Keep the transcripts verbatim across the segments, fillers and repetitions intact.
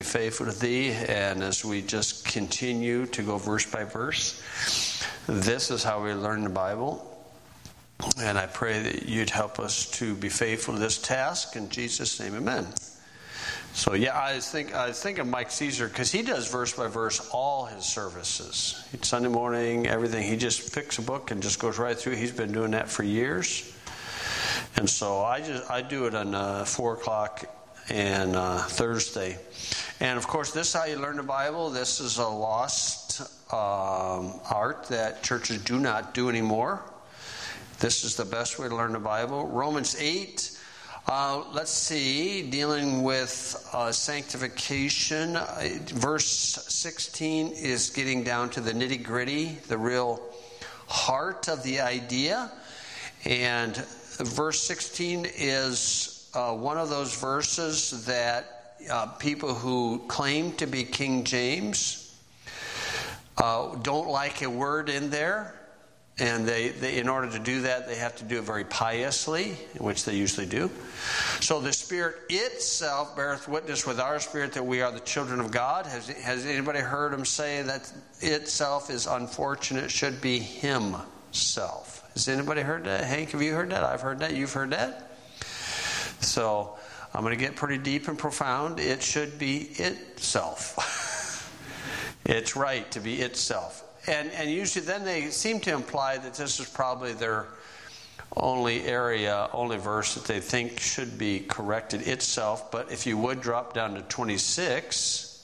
faithful to thee. And as we just continue to go verse by verse, this is how we learn the Bible. And I pray that you'd help us to be faithful to this task. In Jesus' name, amen. So yeah, I think I think of Mike Caesar because he does verse by verse all his services. Sunday morning, everything. He just picks a book and just goes right through. He's been doing that for years. And so I just I do it on uh, four o'clock and uh, Thursday. And of course, this is how you learn the Bible. This is a lost um, art that churches do not do anymore. This is the best way to learn the Bible. Romans eight. Uh, let's see, dealing with uh, sanctification. Uh, verse sixteen is getting down to the nitty-gritty, the real heart of the idea. And verse sixteen is uh, one of those verses that uh, people who claim to be King James uh, don't like a word in there. And they, they, in order to do that, they have to do it very piously, which they usually do. So the Spirit itself beareth witness with our spirit that we are the children of God. Has, has anybody heard him say that itself is unfortunate, should be himself? Has anybody heard that? Hank, have you heard that? I've heard that. You've heard that? So I'm going to get pretty deep and profound. It should be itself. It's right to be itself. And and usually then they seem to imply that this is probably their only area, only verse that they think should be corrected itself. But if you would drop down to twenty-six,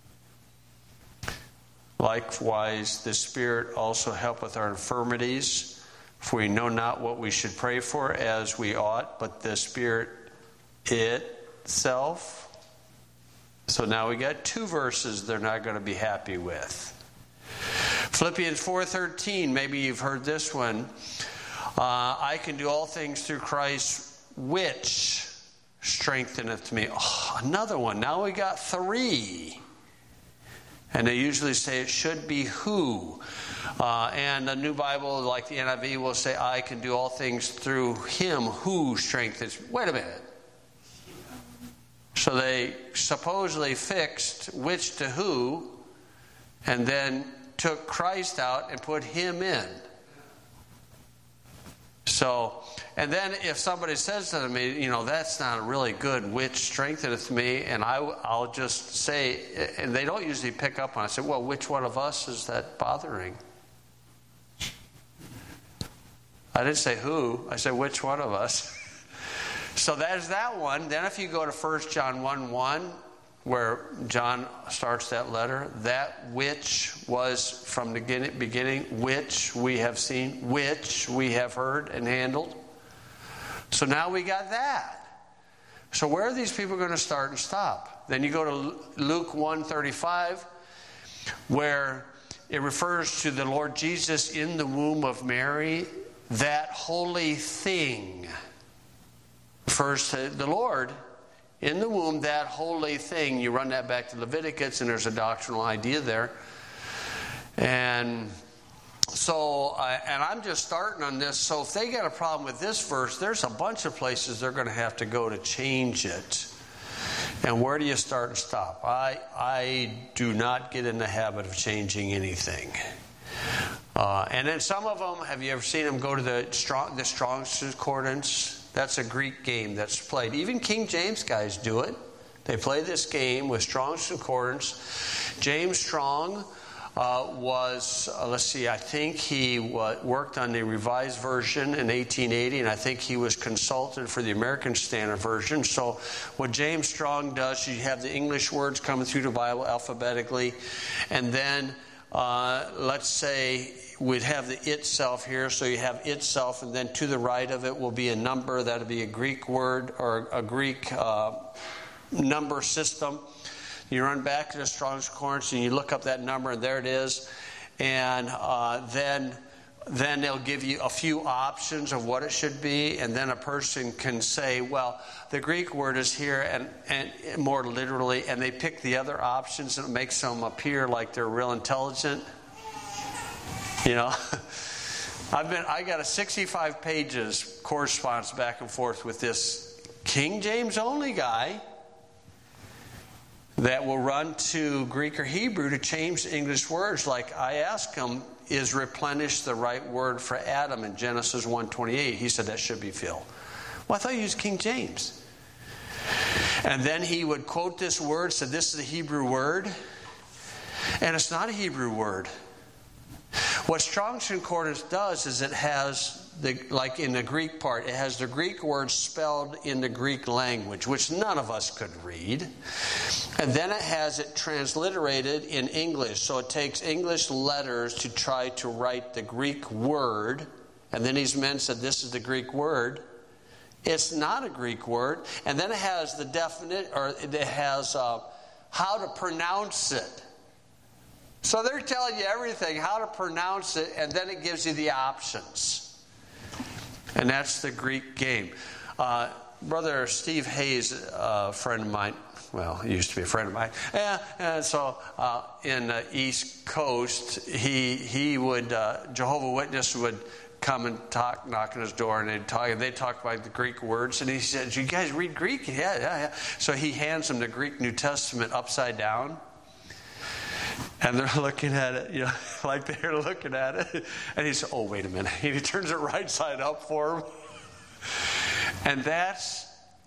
likewise the Spirit also helpeth our infirmities, for we know not what we should pray for as we ought, but the Spirit itself. So now we got two verses they're not going to be happy with. Philippians four thirteen, maybe you've heard this one. Uh, I can do all things through Christ, which strengtheneth me. Oh, another one. Now we got three. And they usually say it should be who. Uh, and the New Bible, like the N I V, will say, I can do all things through him who strengthens. Wait a minute. So they supposedly fixed which to who, and then took Christ out and put him in. So, and then if somebody says to me, you know, that's not really good, which strengtheneth me, and I, I'll just say, and they don't usually pick up on it, I say, well, which one of us is that bothering? I didn't say who, I said which one of us. So there's that one. Then if you go to First John one one, where John starts that letter, that which was from the beginning, which we have seen, which we have heard and handled. So now we got that. So where are these people going to start and stop? Then you go to Luke one thirty-five, where it refers to the Lord Jesus in the womb of Mary. That holy thing refers to the Lord in the womb, that holy thing. You run that back to Leviticus, and there's a doctrinal idea there. And so, uh, and I'm just starting on this. So if they got a problem with this verse, there's a bunch of places they're going to have to go to change it. And where do you start and stop? I I do not get in the habit of changing anything. Uh, and then some of them, have you ever seen them go to the strong the Strong's Concordance? That's a Greek game that's played. Even King James guys do it. They play this game with Strong's Concordance. James Strong uh, was, uh, let's see, I think he w- worked on the Revised Version in eighteen eighty, and I think he was consultant for the American Standard Version. So what James Strong does, you have the English words coming through the Bible alphabetically, and then uh, let's say we'd have the itself here, so you have itself, and then to the right of it will be a number. That'll be a Greek word or a Greek uh, number system. You run back to the Strong's Concordance and you look up that number, and there it is. And uh, then then they'll give you a few options of what it should be, and then a person can say, well, the Greek word is here, and, and more literally, and they pick the other options, and it makes them appear like they're real intelligent. You know, I've been I got a sixty-five pages correspondence back and forth with this King James only guy that will run to Greek or Hebrew to change English words. Like I asked him, is replenish the right word for Adam in Genesis one twenty-eight? He said that should be Phil. Well, I thought you used King James. And then he would quote this word, said this is a Hebrew word. And it's not a Hebrew word. What Strong's Concordance does is it has, the like in the Greek part, it has the Greek word spelled in the Greek language, which none of us could read. And then it has it transliterated in English. So it takes English letters to try to write the Greek word. And then these men said, this is the Greek word. It's not a Greek word. And then it has the definite, or it has uh, how to pronounce it. So they're telling you everything, how to pronounce it, and then it gives you the options. And that's the Greek game. Uh, Brother Steve Hayes, a friend of mine, well, he used to be a friend of mine. And, and so uh, in the East Coast, he he would, uh, Jehovah's Witness would come and talk, knock on his door, and they'd talk, and they talk about the Greek words. And he said, do you guys read Greek? Yeah, yeah, yeah. So he hands them the Greek New Testament upside down. And they're looking at it, you know, like they're looking at it. And he said, oh, wait a minute. And he turns it right side up for him. And that's,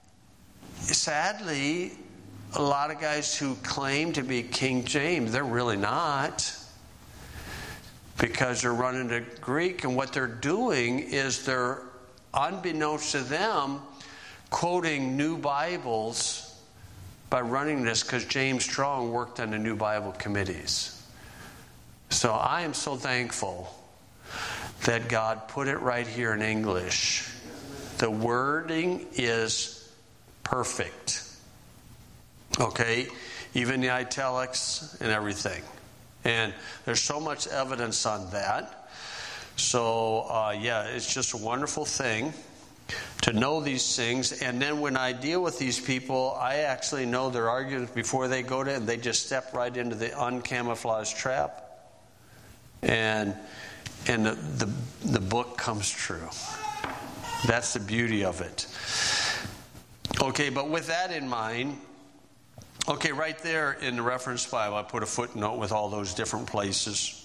sadly, a lot of guys who claim to be King James, they're really not. Because they're running to Greek. And what they're doing is they're, unbeknownst to them, quoting new Bibles by running this, because James Strong worked on the New Bible committees. So I am so thankful that God put it right here in English. The wording is perfect. Okay? Even the italics and everything. And there's so much evidence on that. So, uh, yeah, it's just a wonderful thing to know these things. And then when I deal with these people, I actually know their arguments before they go to it, and they just step right into the uncamouflaged trap. And and the, the, the book comes true. That's the beauty of it. Okay, but with that in mind, okay, right there in the reference Bible, I put a footnote with all those different places.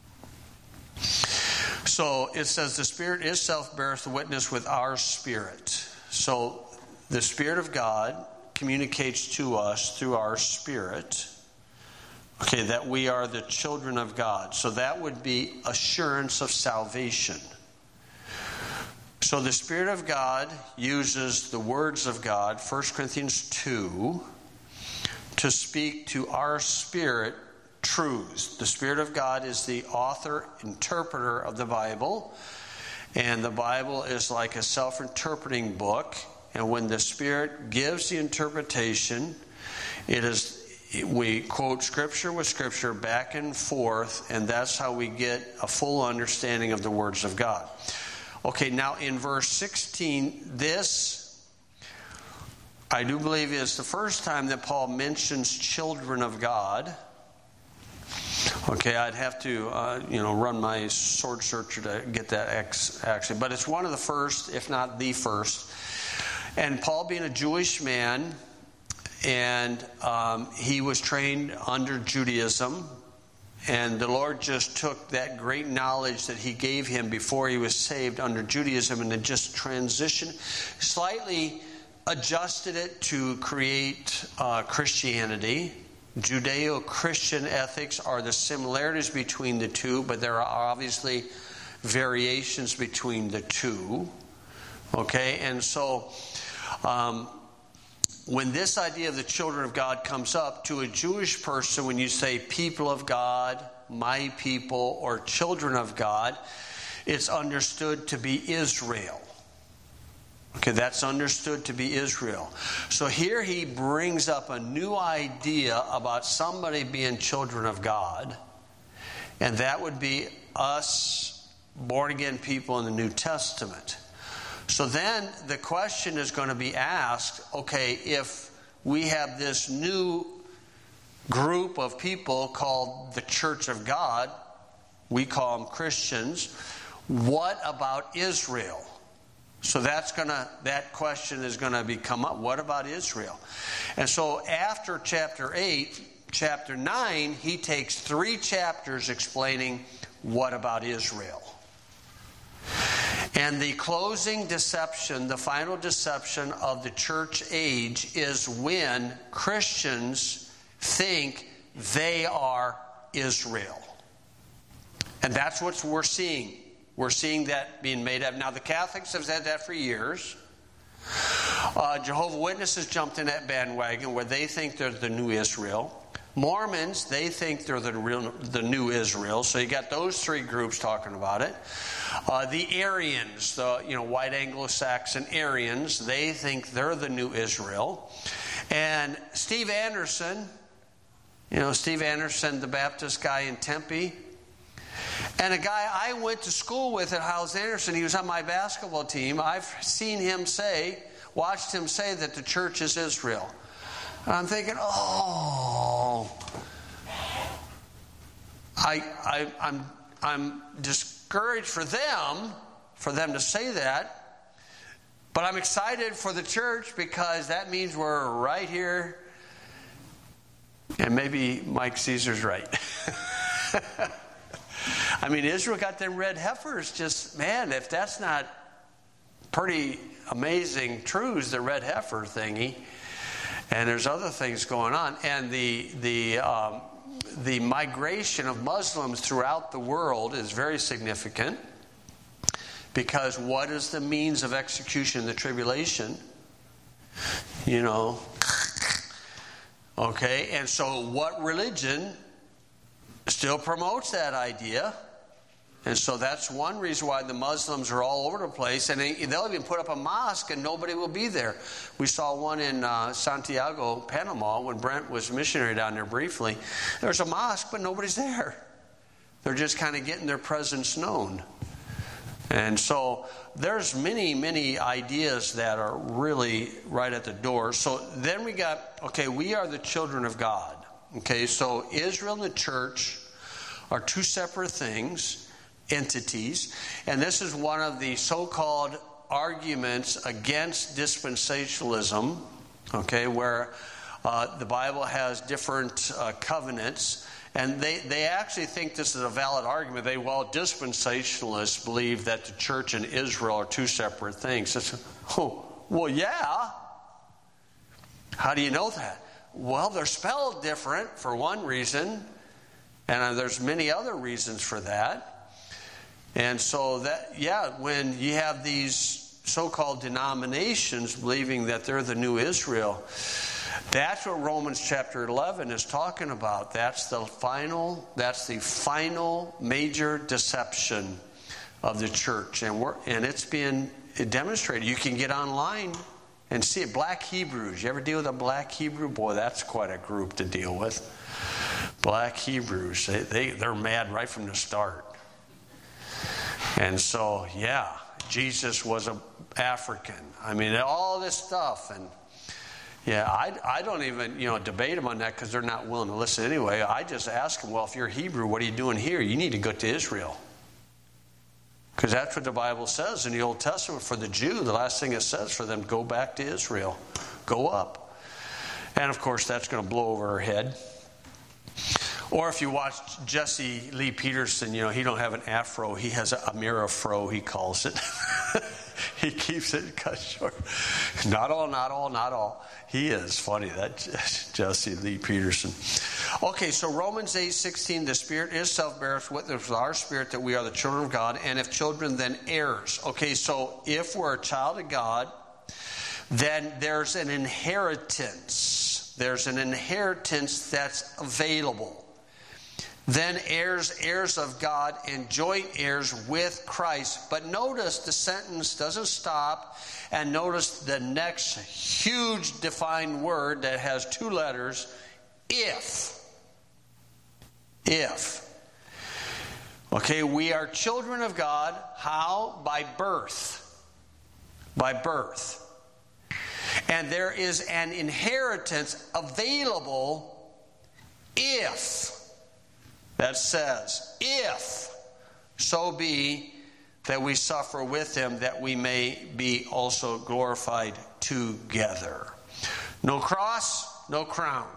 So it says, the Spirit is self-beareth witness with our spirit. So the Spirit of God communicates to us through our spirit, okay, that we are the children of God. So that would be assurance of salvation. So the Spirit of God uses the words of God, First Corinthians two, to speak to our spirit truths. The Spirit of God is the author, interpreter of the Bible. And the Bible is like a self-interpreting book. And when the Spirit gives the interpretation, it is we quote Scripture with Scripture back and forth, and that's how we get a full understanding of the words of God. Okay, now in verse sixteen, this, I do believe, is the first time that Paul mentions children of God. Okay, I'd have to, uh, you know, run my sword searcher to get that X, actually. But it's one of the first, if not the first. And Paul, being a Jewish man, and um, he was trained under Judaism, and the Lord just took that great knowledge that he gave him before he was saved under Judaism and then just transitioned, slightly adjusted it to create uh, Christianity. Judeo-Christian ethics are the similarities between the two, but there are obviously variations between the two. Okay, and so um, when this idea of the children of God comes up to a Jewish person, when you say people of God, my people, or children of God, it's understood to be Israel. Okay, that's understood to be Israel. So here he brings up a new idea about somebody being children of God, and that would be us born-again people in the New Testament. So then the question is going to be asked, okay, if we have this new group of people called the Church of God, we call them Christians, what about Israel? So that's gonna that question is gonna be come up. What about Israel? And so after chapter eight, chapter nine, he takes three chapters explaining what about Israel. And the closing deception, the final deception of the church age is when Christians think they are Israel. And that's what we're seeing. We're seeing that being made up. Now, the Catholics have said that for years. Uh, Jehovah's Witnesses jumped in that bandwagon where they think they're the new Israel. Mormons, they think they're the real, the new Israel. So you got those three groups talking about it. Uh, the Arians, the you know white Anglo-Saxon Arians, they think they're the new Israel. And Steve Anderson, you know Steve Anderson, the Baptist guy in Tempe, and a guy I went to school with at Hyles Anderson, he was on my basketball team. I've seen him say, watched him say that the church is Israel. And I'm thinking, oh, I, I, I'm, I'm discouraged for them, for them to say that. But I'm excited for the church because that means we're right here. And maybe Mike Caesar's right. I mean, Israel got them red heifers. Just, man, if that's not pretty amazing truths, the red heifer thingy. And there's other things going on. And the the um, the migration of Muslims throughout the world is very significant. Because what is the means of execution in the tribulation? You know. Okay, and so what religion still promotes that idea? And so that's one reason why the Muslims are all over the place. And they, they'll even put up a mosque and nobody will be there. We saw one in uh, Santiago, Panama, when Brent was missionary down there briefly. There's a mosque, but nobody's there. They're just kind of getting their presence known. And so there's many, many ideas that are really right at the door. So then we got, okay, we are the children of God. Okay, so Israel and the church are two separate things. Entities, and this is one of the so-called arguments against dispensationalism, okay, where uh, the Bible has different uh, covenants, and they, they actually think this is a valid argument. They, well, dispensationalists believe that the church and Israel are two separate things. It's, oh, well, yeah. How do you know that? Well, they're spelled different for one reason, and uh, there's many other reasons for that. And so that, yeah, when you have these so-called denominations believing that they're the new Israel, that's what Romans chapter eleven is talking about. That's the final, that's the final major deception of the church. And we're, and it's being demonstrated. You can get online and see it. Black Hebrews. You ever deal with a black Hebrew? Boy, that's quite a group to deal with. Black Hebrews. They, they, they're mad right from the start. And so, yeah, Jesus was an African. I mean, all this stuff. And, yeah, I, I don't even, you know, debate them on that because they're not willing to listen anyway. I just ask them, well, if you're Hebrew, what are you doing here? You need to go to Israel. Because that's what the Bible says in the Old Testament. For the Jew, the last thing it says for them, go back to Israel. Go up. And, of course, that's going to blow over our head. Or if you watch Jesse Lee Peterson, you know, he don't have an afro. He has a mirafro, he calls it. He keeps it cut short. Not all, not all, not all. He is funny, that Jesse Lee Peterson. Okay, so Romans eight sixteen, the Spirit itself bears witness with our spirit that we are the children of God, and if children, then heirs. Okay, so if we're a child of God, then there's an inheritance. There's an inheritance that's available. Then heirs, heirs of God, and joint heirs with Christ. But notice the sentence doesn't stop. And notice the next huge defined word that has two letters, if. If. Okay, we are children of God. How? By birth. By birth. And there is an inheritance available if. That says, if so be that we suffer with him, that we may be also glorified together. No cross, no crown.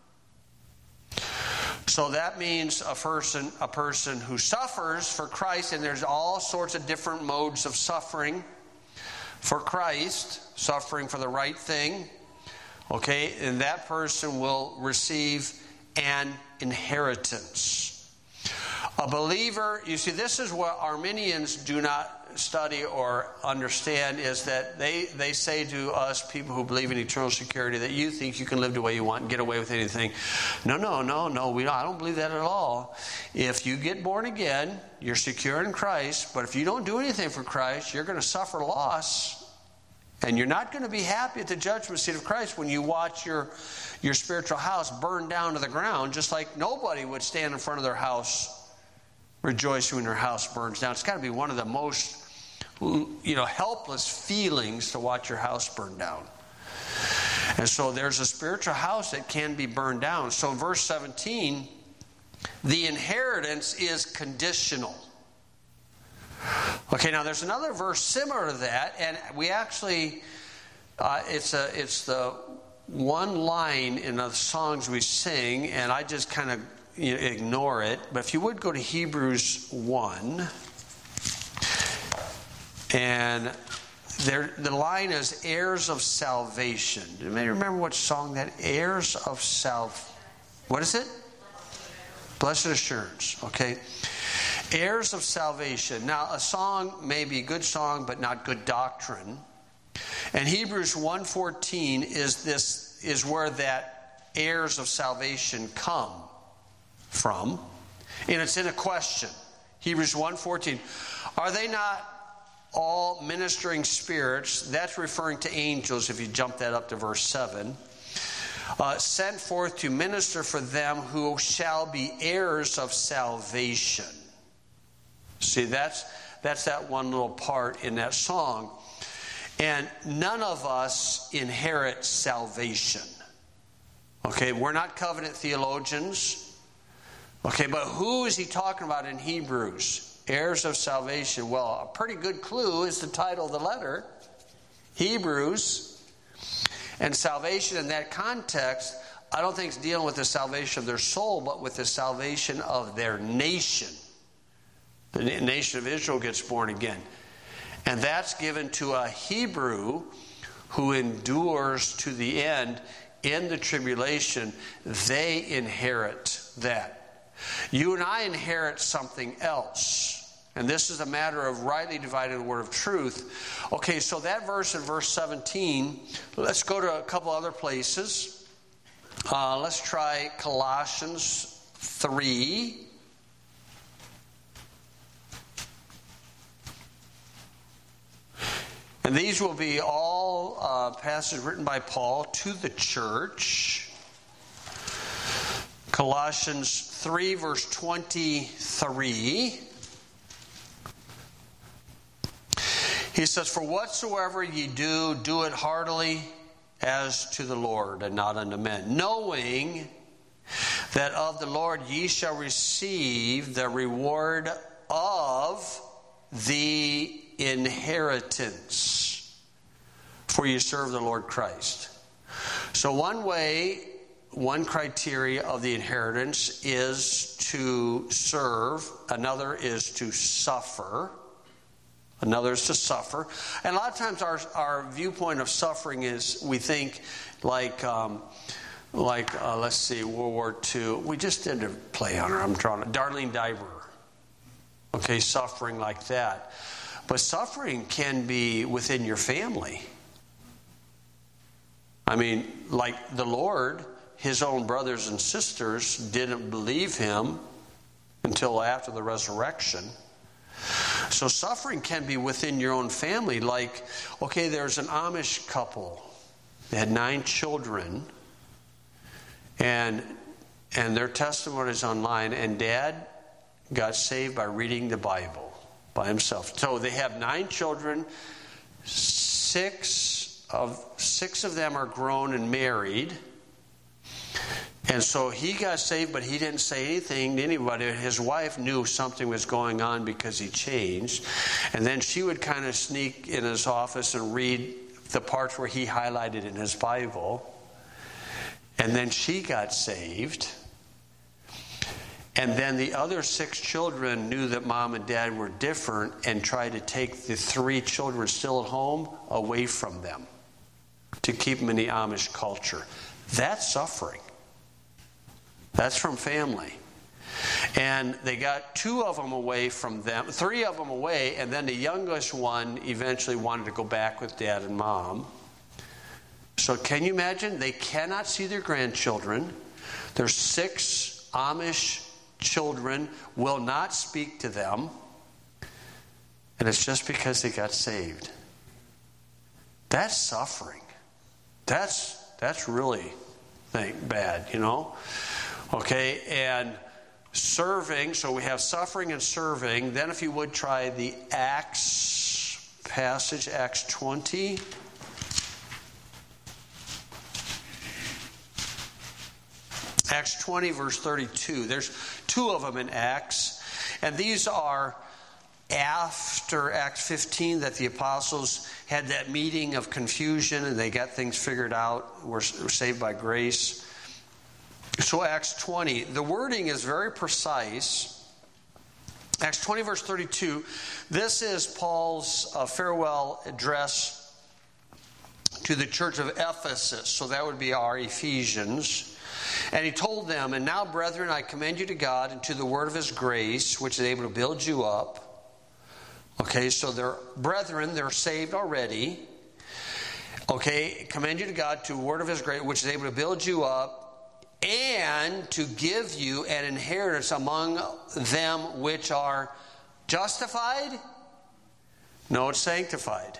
So that means a person, a person who suffers for Christ, and there's all sorts of different modes of suffering for Christ, suffering for the right thing. Okay, and that person will receive an inheritance. A believer, you see, this is what Arminians do not study or understand, is that they, they say to us, people who believe in eternal security, that you think you can live the way you want and get away with anything. No, no, no, no, we don't, I don't believe that at all. If you get born again, you're secure in Christ, but if you don't do anything for Christ, you're going to suffer loss. And you're not going to be happy at the judgment seat of Christ when you watch your, your spiritual house burn down to the ground, just like nobody would stand in front of their house rejoicing when their house burns down. It's got to be one of the most, you know, helpless feelings to watch your house burn down. And so there's a spiritual house that can be burned down. So in verse seventeen, the inheritance is conditional. Okay, now there's another verse similar to that, and we actually, uh, it's a it's the one line in the songs we sing, and I just kind of you know, ignore it. But if you would go to Hebrews one, and there the line is heirs of salvation. Do you may remember what song that? Heirs of salvation. What is it? Blessed Assurance. Okay. Heirs of salvation. Now, a song may be a good song, but not good doctrine. And Hebrews one fourteen is this is where that heirs of salvation come from. And it's in a question. Hebrews one fourteen. Are they not all ministering spirits? That's referring to angels, if you jump that up to verse seven. Uh, sent forth to minister for them who shall be heirs of salvation. See, that's that's that one little part in that song. And none of us inherit salvation. Okay, we're not covenant theologians. Okay, but who is he talking about in Hebrews? Heirs of salvation. Well, a pretty good clue is the title of the letter, Hebrews. And salvation in that context, I don't think it's dealing with the salvation of their soul, but with the salvation of their nation. The nation of Israel gets born again. And that's given to a Hebrew who endures to the end in the tribulation. They inherit that. You and I inherit something else. And this is a matter of rightly dividing the word of truth. Okay, so that verse in verse seventeen, let's go to a couple other places. Uh, let's try Colossians three. And these will be all uh, passages written by Paul to the church. Colossians three, verse twenty-three. He says, "For whatsoever ye do, do it heartily as to the Lord, and not unto men, knowing that of the Lord ye shall receive the reward of the inheritance, for you serve the Lord Christ." So one way, one criteria of the inheritance is to serve. Another is to suffer. Another is to suffer. And a lot of times our our viewpoint of suffering is, we think like, um, like uh, let's see, World War Two. We just did a play on her. I'm drawing it. Darlene Diver. Okay, suffering like that. But suffering can be within your family. I mean, like the Lord, his own brothers and sisters didn't believe him until after the resurrection. So suffering can be within your own family. Like, okay, there's an Amish couple. They had nine children. And, and their testimony is online. And Dad got saved by reading the Bible by himself. So they have nine children. Six of six of them are grown and married. And so he got saved, but he didn't say anything to anybody. His wife knew something was going on because he changed. And then she would kind of sneak in his office and read the parts where he highlighted in his Bible. And then she got saved. And then the other six children knew that mom and dad were different and tried to take the three children still at home away from them to keep them in the Amish culture. That's suffering. That's from family. And they got two of them away from them, three of them away, and then the youngest one eventually wanted to go back with dad and mom. So can you imagine? They cannot see their grandchildren. Their six Amish children will not speak to them. And it's just because they got saved. That's suffering. That's that's really think, bad, you know? Okay, and serving, so we have suffering and serving. Then if you would try the Acts passage, Acts twenty. Acts twenty, verse thirty-two. There's two of them in Acts. And these are after Acts fifteen, that the apostles had that meeting of confusion and they got things figured out, were saved by grace. So Acts twenty, the wording is very precise. Acts twenty, verse thirty-two. This is Paul's uh, farewell address to the church of Ephesus. So that would be our Ephesians. And he told them, "And now, brethren, I commend you to God and to the word of his grace, which is able to build you up." Okay, so they're brethren, they're saved already. Okay, commend you to God, to the word of his grace, which is able to build you up, and to give you an inheritance among them which are justified? No, it's sanctified.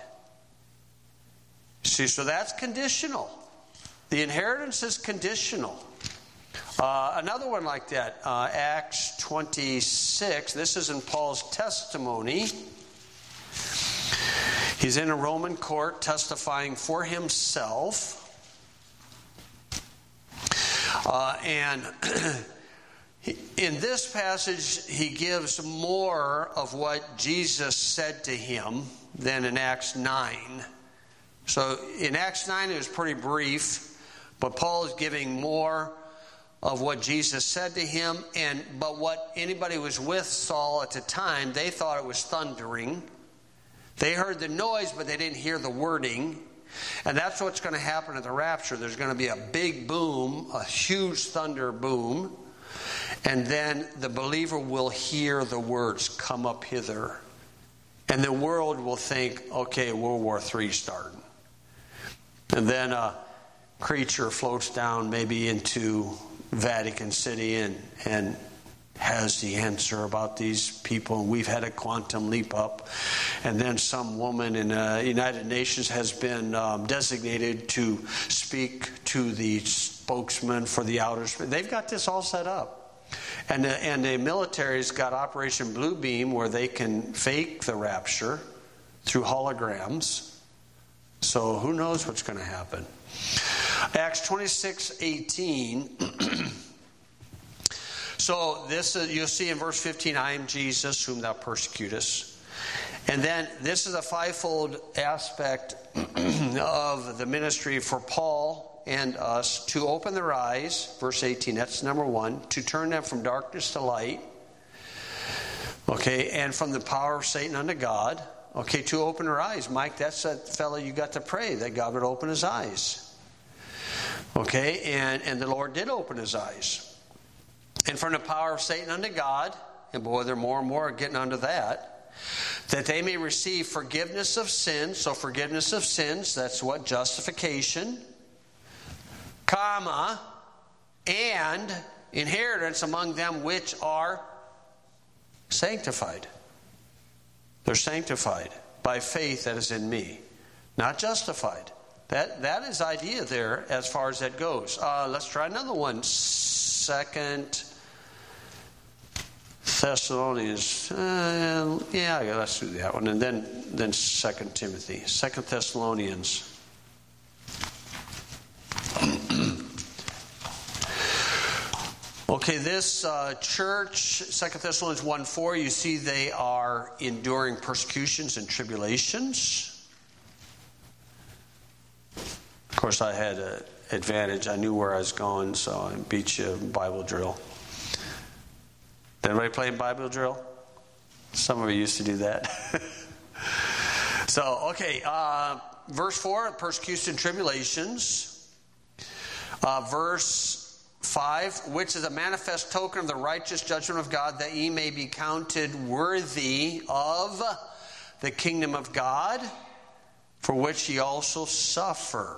See, so that's conditional. The inheritance is conditional. Uh, another one like that, uh, Acts twenty-six. This is in Paul's testimony. He's in a Roman court testifying for himself. Uh, and in this passage, he gives more of what Jesus said to him than in Acts nine. So in Acts nine, it was pretty brief, but Paul is giving more of what Jesus said to him. And but what anybody who was with Saul at the time, they thought it was thundering. They heard the noise, but they didn't hear the wording. And that's what's going to happen at the rapture. There's going to be a big boom, a huge thunder boom. And then the believer will hear the words, "Come up hither." And the world will think, okay, World War Three starting. And then a creature floats down maybe into Vatican City and, and has the answer about these people. And we've had a quantum leap up. And then some woman in the United Nations has been um, designated to speak to the spokesman for the outer space. They've got this all set up. And the, and the military's got Operation Blue Beam, where they can fake the rapture through holograms. So who knows what's going to happen. Acts twenty-six eighteen. So this is, you'll see in verse fifteen, "I am Jesus whom thou persecutest." And then this is a fivefold aspect of the ministry for Paul and us: to open their eyes, verse eighteen, that's number one, to turn them from darkness to light, okay, and from the power of Satan unto God. Okay, to open their eyes. Mike, that's that fellow you got to pray that God would open his eyes. Okay, and, and the Lord did open his eyes. And from the power of Satan unto God, and boy, they're more and more getting unto that, that they may receive forgiveness of sins. So forgiveness of sins, that's what? Justification, comma, and inheritance among them which are sanctified. They're sanctified by faith that is in me, not justified. That that is idea there as far as that goes. Uh, let's try another one. Second Thessalonians. Uh, yeah, let's do that one, and then then Second Timothy. Second Thessalonians. Okay, this uh, church, Second Thessalonians one four, you see they are enduring persecutions and tribulations. Of course, I had an advantage. I knew where I was going, so I beat you in Bible drill. Did anybody play Bible drill? Some of you used to do that. So, okay, uh, verse four, persecution and tribulations. Uh, verse five, which is a manifest token of the righteous judgment of God, that ye may be counted worthy of the kingdom of God, for which ye also suffer.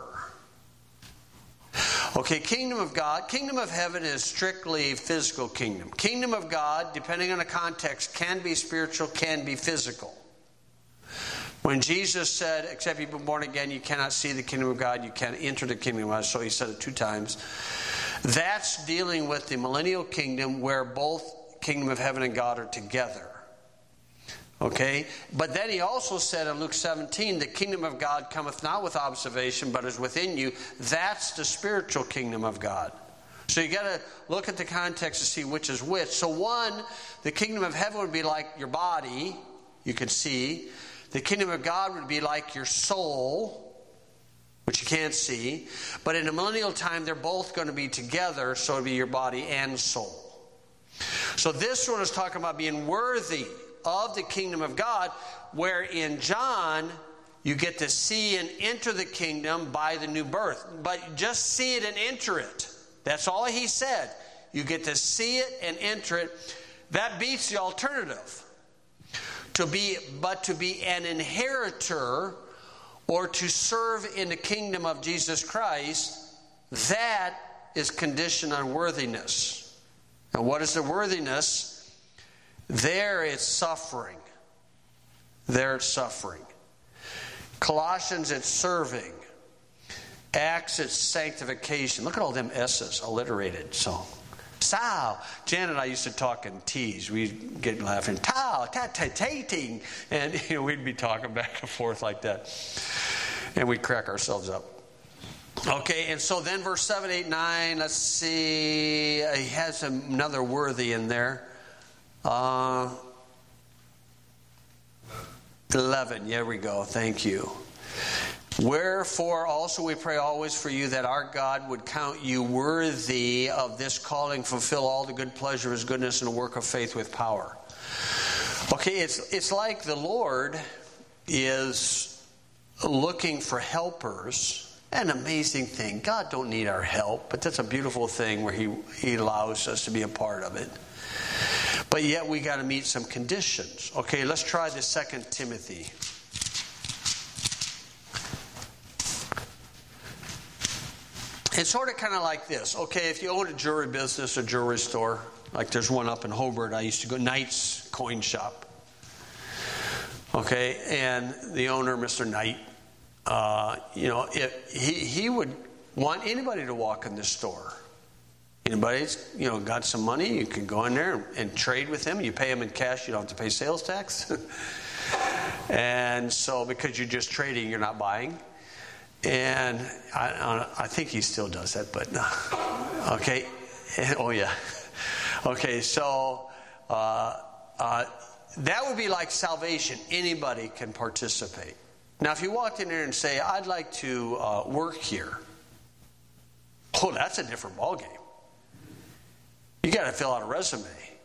Okay, kingdom of God. Kingdom of heaven is strictly physical kingdom. Kingdom of God, depending on the context, can be spiritual, can be physical. When Jesus said, except you've been born again, you cannot see the kingdom of God, you can't enter the kingdom of God, so he said it two times. That's dealing with the millennial kingdom where both kingdom of heaven and God are together. Okay? But then he also said in Luke seventeen, the kingdom of God cometh not with observation, but is within you. That's the spiritual kingdom of God. So you got to look at the context to see which is which. So one, the kingdom of heaven would be like your body, you can see. The kingdom of God would be like your soul, which you can't see. But in the millennial time, they're both going to be together, so it'll be your body and soul. So this one is talking about being worthy of the kingdom of God, where in John, you get to see and enter the kingdom by the new birth. But just see it and enter it. That's all he said. You get to see it and enter it. That beats the alternative. To be, but to be an inheritor or to serve in the kingdom of Jesus Christ, that is conditioned on worthiness. And what is the worthiness? There it's suffering. There it's suffering. Colossians, it's serving. Acts, it's sanctification. Look at all them S's alliterated. So, Sao. Jan and I used to talk in T's. We'd get laughing. Tao, ta-ta-tating. And you know, we'd be talking back and forth like that. And we'd crack ourselves up. Okay, and so then verse seven, eight, nine, let's see. He has another worthy in there. Uh, eleven, there we go. Thank you. Wherefore also we pray always for you, that our God would count you worthy of this calling, fulfill all the good pleasure of his goodness, and the work of faith with power. Okay, it's it's like the Lord is looking for helpers. An amazing thing. God don't need our help, but that's a beautiful thing where he, he allows us to be a part of it. But yet we got to meet some conditions. Okay, let's try the Second Timothy. It's sort of kind of like this. Okay, if you own a jewelry business or jewelry store, like there's one up in Hobart, I used to go, Knight's Coin Shop. Okay, and the owner, Mister Knight, uh, you know, if he he would want anybody to walk in this store. Anybody's, you know, got some money, you can go in there and, and trade with him. You pay him in cash, you don't have to pay sales tax. And so, because you're just trading, you're not buying. And I, I think he still does that, but okay. Oh yeah. Okay, so uh, uh, that would be like salvation. Anybody can participate. Now, if you walked in there and say, "I'd like to uh, work here," oh, that's a different ballgame. You got to fill out a resume.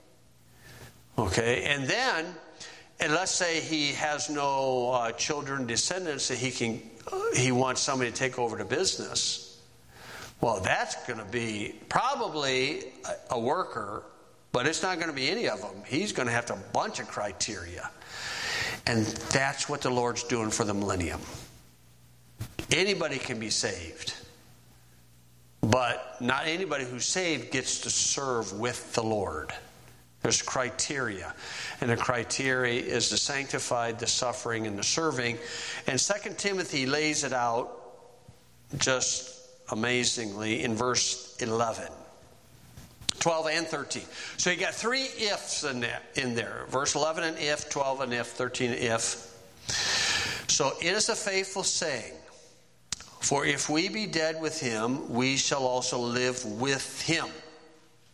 Okay, and then, and let's say he has no uh, children, descendants that he can. He wants somebody to take over the business. Well, that's going to be probably a, a worker, but it's not going to be any of them. He's going to have to have a bunch of criteria. And that's what the Lord's doing for the millennium. Anybody can be saved. But not anybody who's saved gets to serve with the Lord. There's criteria. And the criteria is the sanctified, the suffering, and the serving. And Second Timothy lays it out just amazingly in verse eleven. twelve and thirteen. So you got three ifs in there. In there. Verse eleven an if, twelve an if, thirteen an if. So it is a faithful saying, for if we be dead with him, we shall also live with him.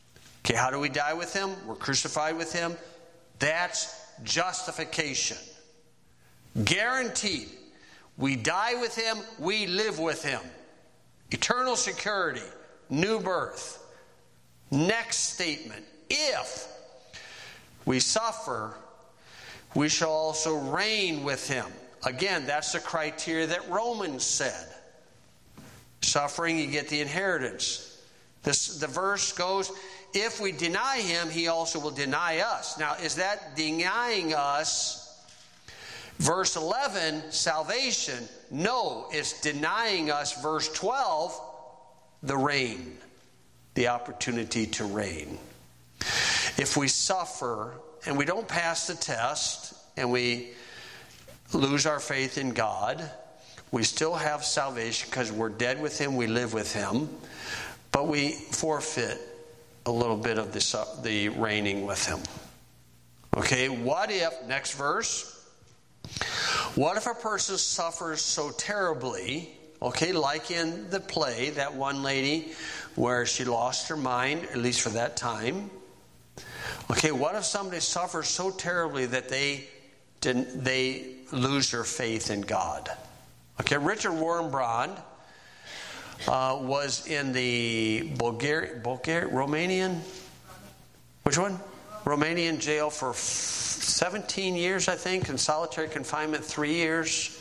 Okay, how do we die with him? We're crucified with him. That's justification. Guaranteed. We die with him, we live with him. Eternal security, new birth. Next statement. If we suffer, we shall also reign with him. Again, that's the criteria that Romans said. Suffering, you get the inheritance. This, the verse goes, if we deny him, he also will deny us. Now, is that denying us? Verse eleven, salvation. No, it's denying us. Verse twelve, the reign. The opportunity to reign. If we suffer and we don't pass the test and we lose our faith in God, we still have salvation because we're dead with him, we live with him, but we forfeit a little bit of the, the reigning with him. Okay, what if, next verse, what if a person suffers so terribly, okay, like in the play, that one lady where she lost her mind, at least for that time. Okay, what if somebody suffers so terribly that they didn't, they lose their faith in God? Okay, Richard Wurmbrand uh, was in the Bulgarian, Bulgarian, Romanian, which one? Romanian jail for seventeen years, I think, in solitary confinement, three years.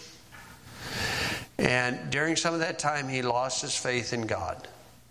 And during some of that time, he lost his faith in God.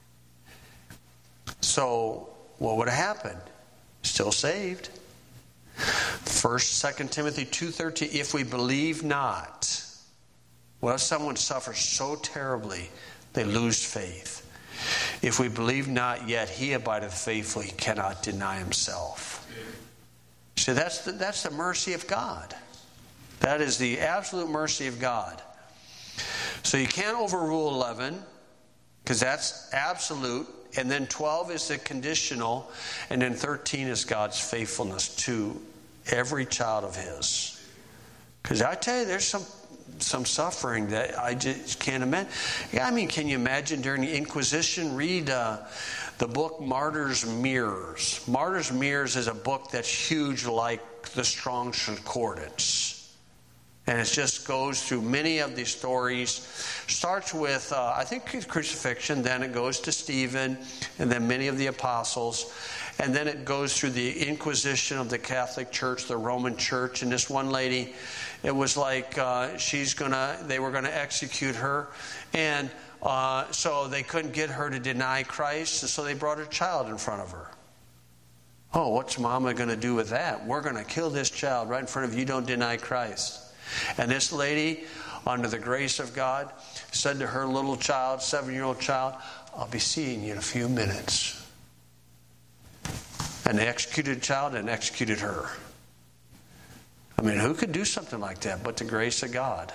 So, what would have happened? Still saved. First, Second Timothy two thirteen, if we believe not. Well, if someone suffers so terribly, they lose faith. If we believe not, yet he abideth faithfully, cannot deny himself. So that's the, that's the mercy of God. That is the absolute mercy of God. So you can't overrule eleven, because that's absolute. And then twelve is the conditional. And then thirteen is God's faithfulness to every child of his. Because I tell you, there's some some suffering that I just can't imagine. Yeah, I mean, can you imagine during the Inquisition? Read uh, the book Martyr's Mirrors. Martyr's Mirrors is a book that's huge like the Strong's Concordance. And it just goes through many of these stories. Starts with, uh, I think, crucifixion. Then it goes to Stephen. And then many of the apostles. And then it goes through the Inquisition of the Catholic Church, the Roman Church. And this one lady, it was like uh, she's gonna. they were going to execute her. And uh, so they couldn't get her to deny Christ. And so they brought her child in front of her. Oh, what's Mama going to do with that? We're going to kill this child right in front of you. Don't deny Christ. And this lady, under the grace of God, said to her little child, seven-year-old child, I'll be seeing you in a few minutes. And they executed the child and executed her. I mean, who could do something like that but the grace of God?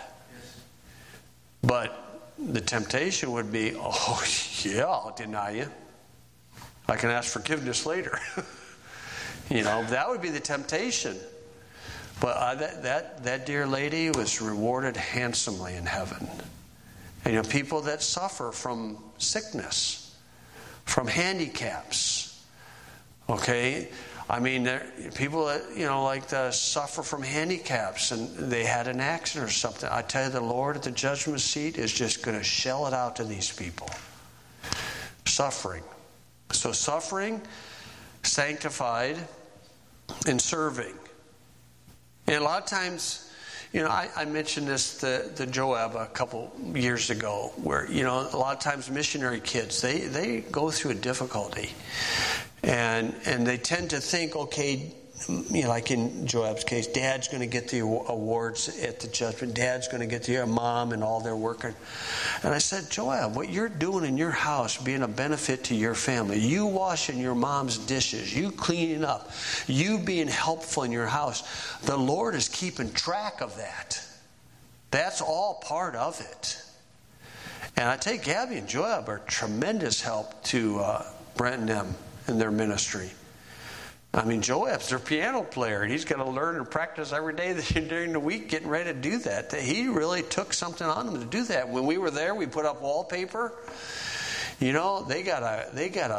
But the temptation would be, oh, yeah, I'll deny you. I can ask forgiveness later. You know, that would be the temptation. But uh, that, that that dear lady was rewarded handsomely in heaven. And you know, people that suffer from sickness, from handicaps, okay? I mean, there, people that, you know, like the, suffer from handicaps and they had an accident or something. I tell you, the Lord at the judgment seat is just going to shell it out to these people. Suffering. So suffering, sanctified, and serving. And a lot of times, you know, I, I mentioned this to, to Joab a couple years ago, where, you know, a lot of times missionary kids, they, they go through a difficulty. And and they tend to think, okay, you know, like in Joab's case, Dad's going to get the awards at the judgment. Dad's going to get the mom and all their working. And I said, Joab, what you're doing in your house, being a benefit to your family, you washing your mom's dishes, you cleaning up, you being helpful in your house, the Lord is keeping track of that. That's all part of it. And I tell you, Gabby and Joab are tremendous help to uh, Brent and them in their ministry. I mean, Joab's their piano player, and he's got to learn and practice every day during the week getting ready to do that. He really took something on him to do that. When we were there, we put up wallpaper. You know, they got a they got a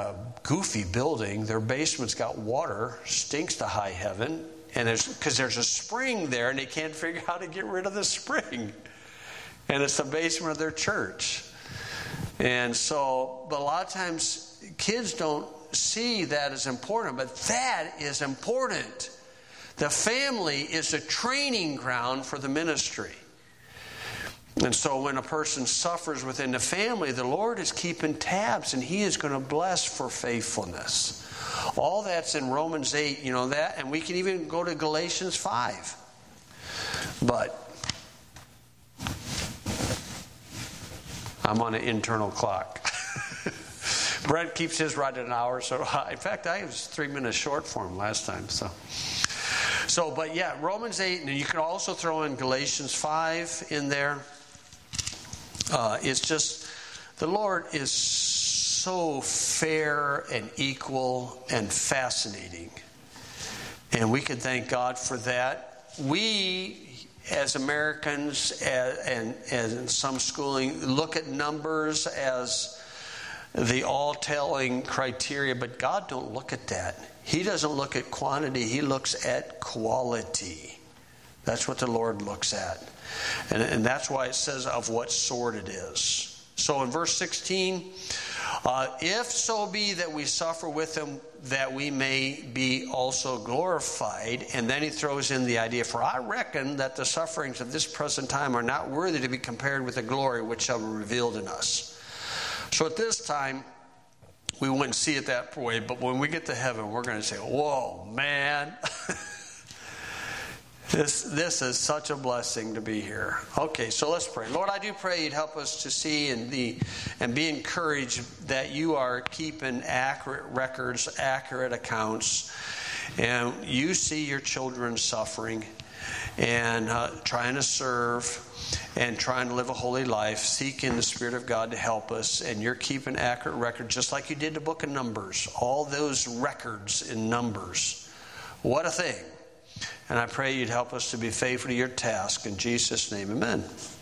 goofy building. Their basement's got water, stinks to high heaven, and it's because there's a spring there, and they can't figure out how to get rid of the spring. And it's the basement of their church. And so, but a lot of times, kids don't see that as important, but that is important. The family is a training ground for the ministry. And so when a person suffers within the family, the Lord is keeping tabs, and He is going to bless for faithfulness. All that's in Romans eight, you know that, and we can even go to Galatians five. But I'm on an internal clock. Brent keeps his right at an hour, so I, in fact, I was three minutes short for him last time. So, so, but yeah, Romans eight, and you can also throw in Galatians five in there. Uh, it's just, the Lord is so fair and equal and fascinating. And we can thank God for that. We, as Americans, as, and, and in some schooling, look at numbers as the all-telling criteria, but God don't look at that. He doesn't look at quantity. He looks at quality. That's what the Lord looks at. And, and that's why it says of what sort it is. So in verse sixteen, uh, if so be that we suffer with Him, that we may be also glorified. And then he throws in the idea, for I reckon that the sufferings of this present time are not worthy to be compared with the glory which shall be revealed in us. So at this time, we wouldn't see it that way, but when we get to heaven, we're going to say, whoa, man. This this is such a blessing to be here. Okay, so let's pray. Lord, I do pray You'd help us to see and the and be encouraged that You are keeping accurate records, accurate accounts, and You see Your children suffering and uh, trying to serve and trying to live a holy life, seeking the Spirit of God to help us, and You're keeping accurate records, just like You did the book of Numbers. All those records in Numbers. What a thing. And I pray You'd help us to be faithful to Your task. In Jesus' name, amen.